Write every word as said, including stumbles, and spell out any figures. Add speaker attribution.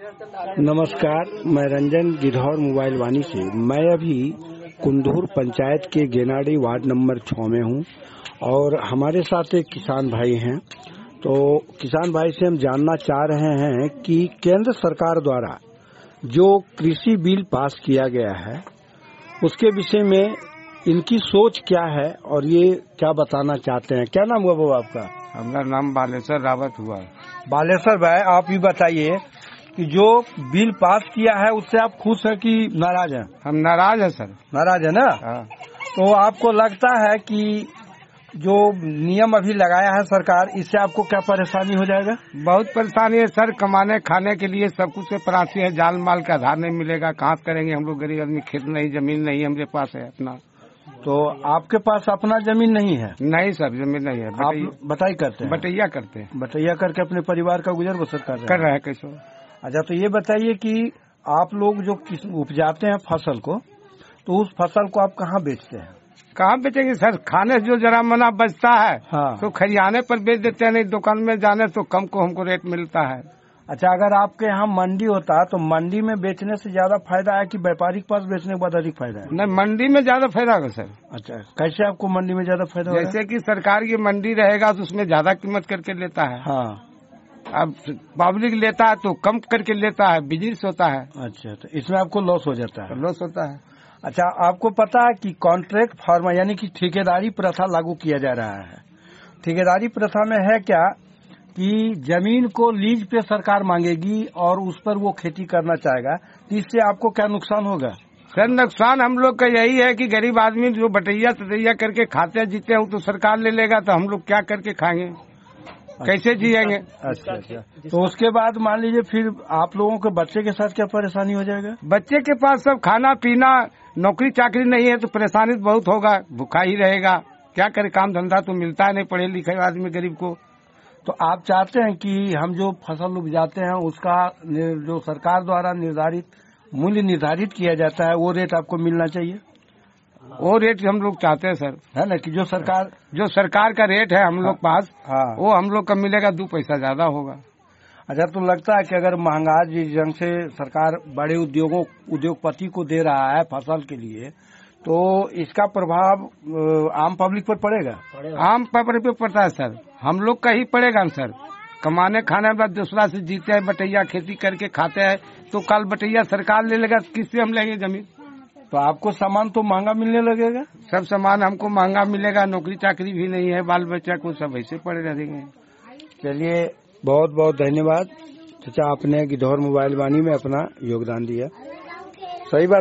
Speaker 1: नमस्कार, मैं रंजन गिद्धौर मोबाइल वाणी से। मैं अभी कुंदूर पंचायत के गेनाडी वार्ड नंबर छह में हूं और हमारे साथ एक किसान भाई हैं। तो किसान भाई से हम जानना चाह रहे हैं कि केंद्र सरकार द्वारा जो कृषि बिल पास किया गया है उसके विषय में इनकी सोच क्या है और ये क्या बताना चाहते हैं। क्या नाम हुआ बाबू आपका?
Speaker 2: हमारा नाम बालेश्वर रावत हुआ।
Speaker 1: बालेश्वर भाई, आप ही बताइए कि जो बिल पास किया है उससे आप खुश हैं कि नाराज हैं?
Speaker 2: हम नाराज हैं सर।
Speaker 1: नाराज है ना?
Speaker 2: हाँ।
Speaker 1: तो आपको लगता है कि जो नियम अभी लगाया है सरकार, इससे आपको क्या परेशानी हो जाएगा?
Speaker 2: बहुत परेशानी है सर। कमाने खाने के लिए सब कुछ से परासी है, जान माल का आधार नहीं मिलेगा। कहाँ करेंगे हम लोग? गरीब आदमी, खेत नहीं, जमीन नहीं हमारे पास है अपना।
Speaker 1: तो आपके पास अपना जमीन नहीं है?
Speaker 2: नहीं सर, जमीन नहीं है।
Speaker 1: आप बटाई करते हैं?
Speaker 2: बटैया करते हैं।
Speaker 1: बटैया करके अपने परिवार का गुजर बसर कर रहे हैं?
Speaker 2: कर रहे हैं। कैसे?
Speaker 1: अच्छा, तो ये बताइए कि आप लोग जो उपजाते हैं फसल को, तो उस फसल को आप कहाँ बेचते हैं?
Speaker 2: कहाँ बेचेंगे सर? खाने जो जरा मना बचता है
Speaker 1: हाँ।
Speaker 2: तो खरियाने पर बेच देते हैं, नहीं दुकान में जाने तो कम को हमको रेट मिलता है।
Speaker 1: अच्छा, अगर आपके यहाँ मंडी होता तो मंडी में बेचने से ज्यादा फायदा है कि व्यापारी के पास बेचने के बाद अधिक फायदा है?
Speaker 2: नहीं, मंडी में ज्यादा फायदा होगा सर।
Speaker 1: अच्छा, कैसे आपको मंडी में ज्यादा फायदा होगा?
Speaker 2: जैसे कि सरकार की मंडी रहेगा तो उसमें ज्यादा कीमत करके लेता है।
Speaker 1: हाँ।
Speaker 2: अब पब्लिक लेता है तो कम करके लेता है, बिजनेस होता है।
Speaker 1: अच्छा, तो इसमें आपको लॉस हो जाता है?
Speaker 2: लॉस होता है।
Speaker 1: अच्छा, आपको पता है कि कॉन्ट्रैक्ट फार्मर यानी कि ठेकेदारी प्रथा लागू किया जा रहा है। ठेकेदारी प्रथा में है क्या कि जमीन को लीज पे सरकार मांगेगी और उस पर वो खेती करना चाहेगा, तो इससे आपको क्या नुकसान होगा?
Speaker 2: सर, नुकसान हम लोग का यही है कि गरीब आदमी जो बटैया तटैया करके खाते जीते हैं तो सरकार ले लेगा, तो हम लोग क्या करके खाएंगे? कैसे जिएंगे?
Speaker 1: अच्छा अच्छा। तो उसके बाद मान लीजिए फिर आप लोगों के बच्चे के साथ क्या परेशानी हो जाएगा?
Speaker 2: बच्चे के पास सब खाना पीना, नौकरी चाकरी नहीं है तो परेशानी बहुत होगा, भूखा ही रहेगा। क्या करे? काम धंधा तो मिलता है नहीं पढ़े लिखे आदमी गरीब को।
Speaker 1: तो आप चाहते हैं कि हम जो फसल उपजाते हैं उसका जो सरकार द्वारा निर्धारित मूल्य निर्धारित किया जाता है वो रेट आपको मिलना चाहिए?
Speaker 2: वो रेट हम लोग चाहते हैं सर,
Speaker 1: है ना, कि जो सरकार
Speaker 2: जो सरकार का रेट है हम लोग पास,
Speaker 1: हाँ,
Speaker 2: वो हम लोग का मिलेगा, दो पैसा ज्यादा होगा।
Speaker 1: अच्छा, तो लगता है कि अगर महंगा जिस ढंग से सरकार बड़े उद्योगों उद्योगपति को दे रहा है फसल के लिए, तो इसका प्रभाव आम पब्लिक पर पड़ेगा?
Speaker 2: आम पब्लिक पर पड़ता है सर, हम लोग का ही पड़ेगा सर। कमाने खाने बाद दूसरा से जीते हैं, बटैया खेती करके खाते हैं, तो कल बटैया सरकार ले लेगा, किससे हम लेंगे जमीन?
Speaker 1: तो आपको सामान तो महंगा मिलने लगेगा?
Speaker 2: सब सामान हमको महंगा मिलेगा, नौकरी चाकरी भी नहीं है, बाल बच्चा को सब ऐसे पड़े रहेंगे।
Speaker 1: चलिए, बहुत बहुत धन्यवाद चाचा, आपने गिद्धौर मोबाइल वाणी में अपना योगदान दिया। सही बात।